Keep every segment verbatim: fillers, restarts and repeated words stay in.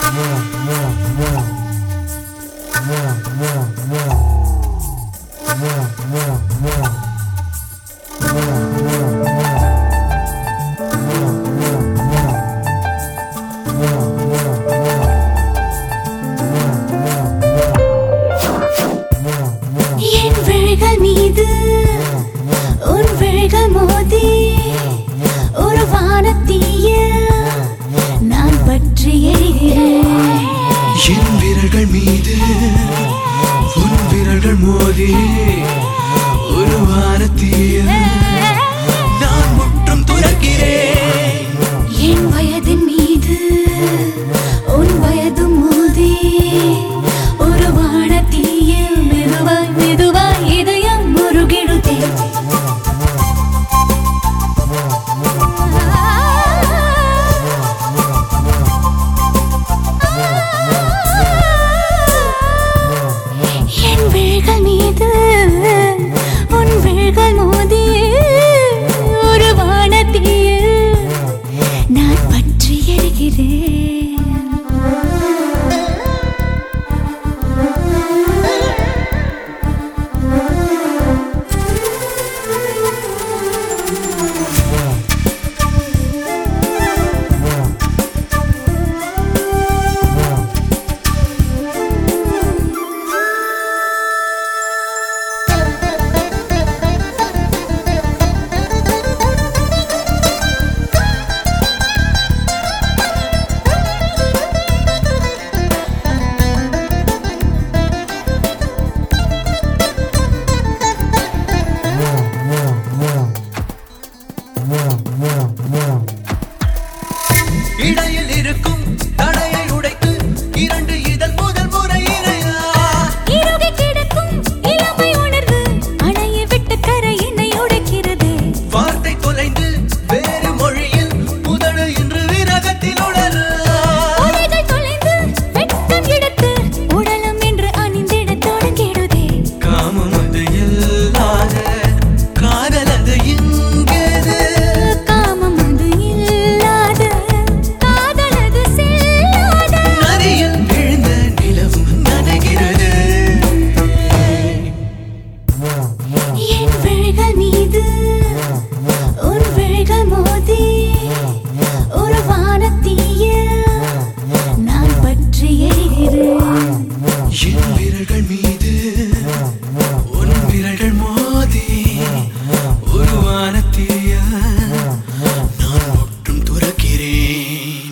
என் விரல்கள் மீது உன் விரல்கள் மோதி உருவான தீய நான் முற்றும் துறக்கிறேன். என் வயதின் மீது உன் வயது மோதி உருவான தீய மெதுவாய் மெதுவாய் இதயம் முருகிடுதே. இடையில் இருக்கும் தடையை உடைத்து இரண்டு இதழ் முதல் முறை இணையா இறுகி கிடக்கும் இளமை உணர்வு அணையை விட்டு கரையினை உடைக்கிறது. வார்த்தை தொலைந்து வேறு மொழியில் முதல் இன்று விரகத்தில் உடல் உடைகள் தொலைந்து வெட்கம் எடுத்து உடலம் என்று அணிந்திட தொடங்கிடுதே. காமம் அது இல்லாத காதல் அது இங்கேது. காமம் அது இல்லாத காதல் அது செல்லாத. நதியில் விழுந்த நிலவும் நனைகிறது. என் விழிகள் மீது உன் விழிகள் மோதி உருவான தீய நான் பற்றி எரிகிறேன். என் விரல்கள் மீது உன் விரல்கள் மோதி உருவான தீய நான் ஒட்டும் துறக்கிறேன்.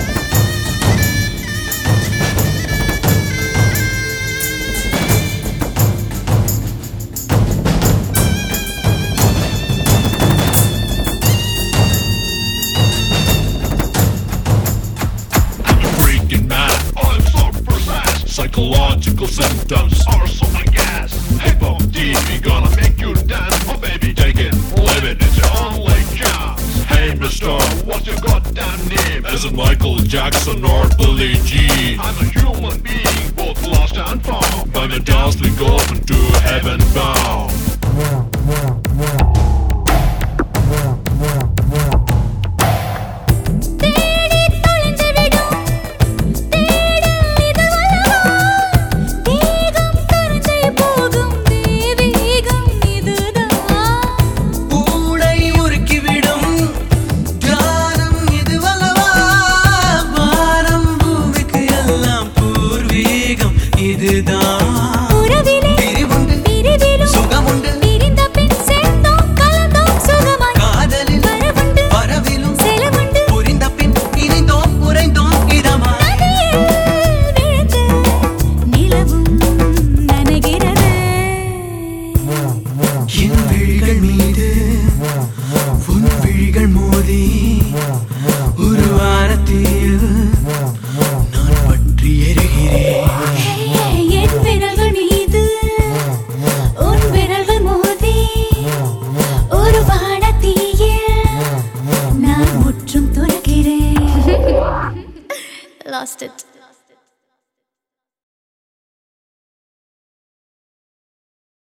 Freaking mad, I'm so possessed. Psychological symptoms are so my gas. Hip hop T V gonna make you dance. Oh baby, take it, live it, it's your only chance. Hey mister, what's your goddamn name? Is it Michael Jackson or Billie Jean? I'm a human being, both lost and found. By the dance we go into heaven bound.